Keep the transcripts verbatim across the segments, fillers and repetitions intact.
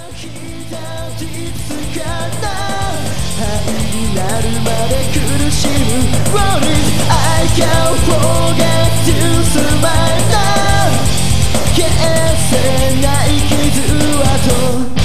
つかな灰になるまで苦しむ What is I can't forget you smile now 消せない傷跡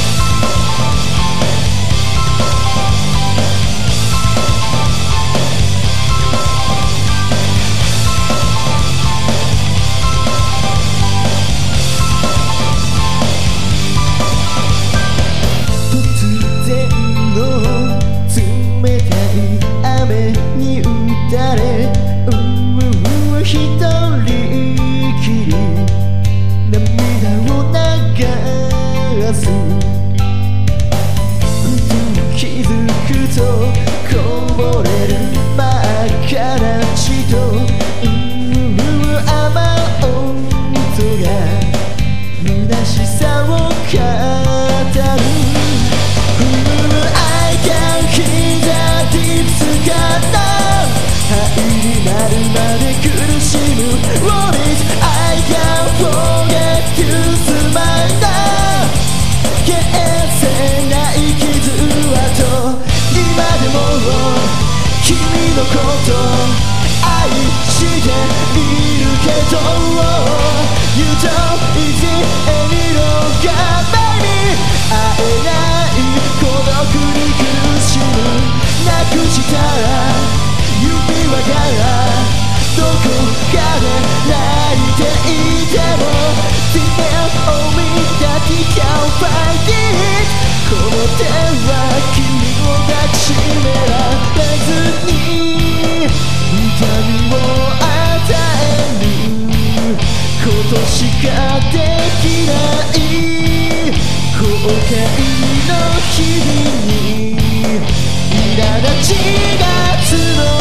この手は君を抱きしめられずに痛みを与えることしかできない後悔の日々に苛立ちが募る